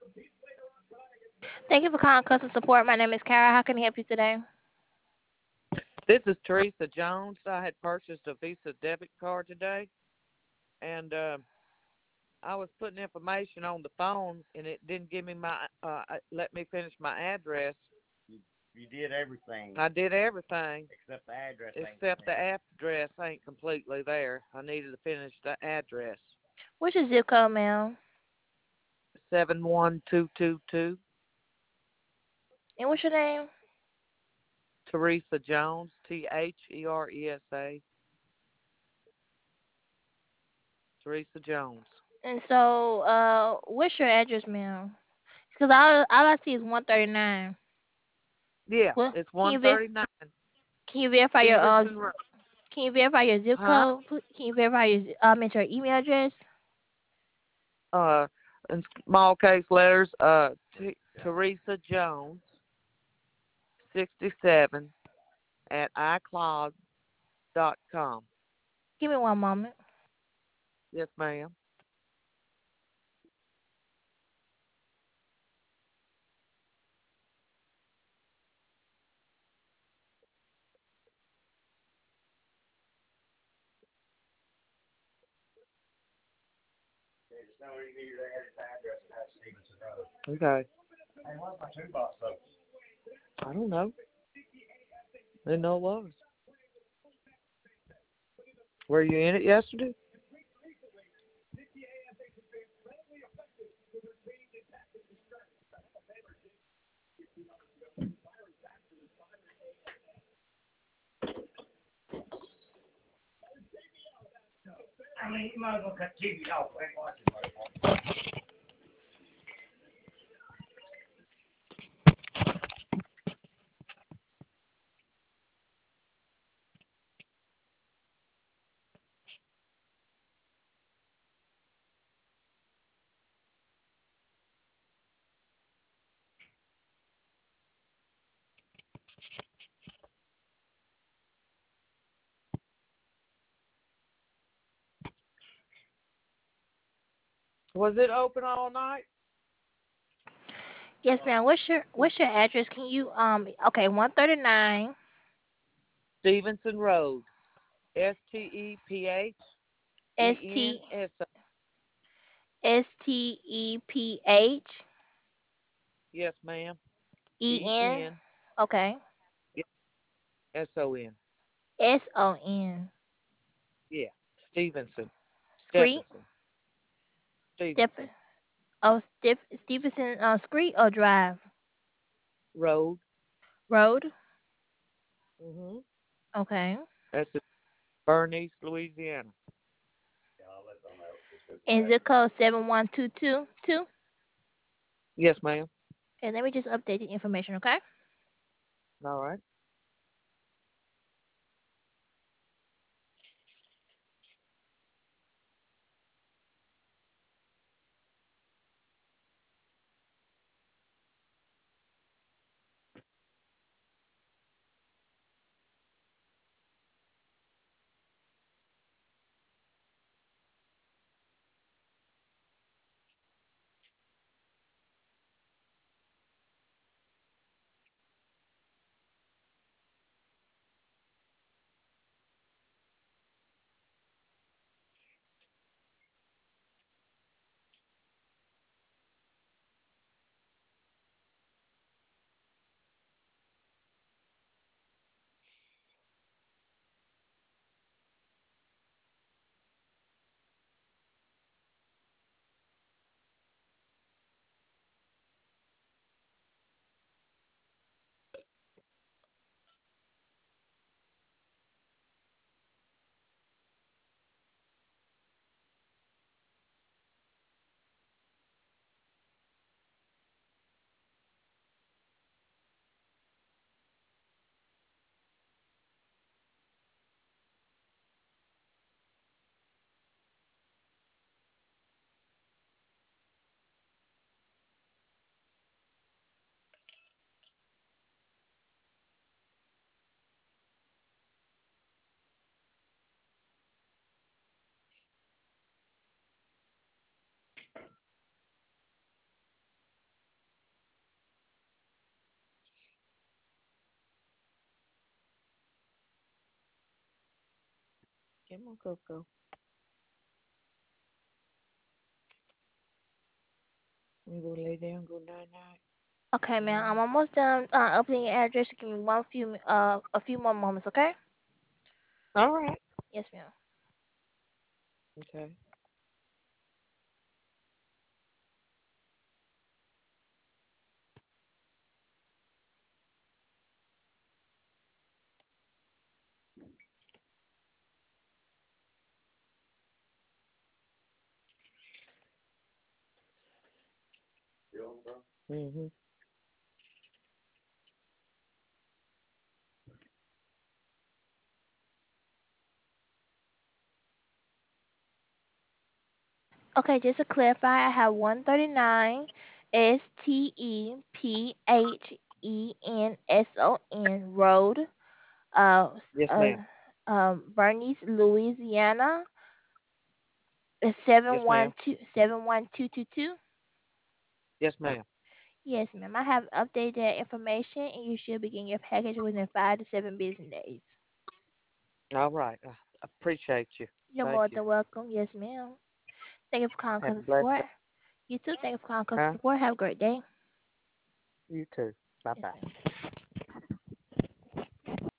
Thank you for calling customer support. My name is Kara. How can I help you today? This is Teresa Jones. I had purchased a Visa debit card today, and I was putting information on the phone, and it didn't give me let me finish my address. You, you did everything I did everything except the address ain't except the there. address ain't completely there. I needed to finish the address. What's your zip code, ma'am? 71222. And what's your name? Teresa Jones, Teresa. Teresa Jones. And so, what's your address, ma'am? Because all I see is 139. Yeah, What? it's Can you 139 can you verify your Stevenson Road. zip Huh? code? Can you verify your your email address? uh, in small case letters, Teresa Jones, 67 at iCloud.com. Give me one moment. Yes, ma'am. Yeah, just know you need to edit the address and have Stevenson Road. Okay. Hey, what's my toolbox open? I don't know. Didn't know it was. Were you in it yesterday? I mean, you might as well cut the TV off. I ain't watching right now. Was it open all night? Yes, ma'am. What's your address? Can you okay, 139 Stevenson Road. Stephenson. S T Steph Yes, ma'am. En. En. Okay. Son. Son. Yeah. Stevenson. Street. Stephenson. Step. Stevenson. Oh, Stevenson Street or Drive. Road. Road. Mhm. Okay. That's in Bernice, Louisiana. Yeah, I'll let them know. Just go And fast. zip code 71222. Yes, ma'am. And let me just update the information, okay? All right. Come on, Coco. You go lay down, go night night. Okay, ma'am. I'm Mm. almost done updating your address. Give me a few more moments, okay? All right. Yes, ma'am. Okay. Mhm. Okay, just to clarify, I have 139 Stephenson Road, uh, Yes, uh, ma'am. Bernice, Louisiana, Yes, ma'am. 71222. Yes, ma'am. Yes, ma'am. I have updated that information, and you should begin your package within 5 to 7 business days. All right. I appreciate you. You're Thank more you. than welcome. Yes, ma'am. Thank you for calling Have a Customer blessed Support. day. You too. Thank you for calling Customer Huh? Support. Have a great day. You too. Bye Yes, bye. ma'am.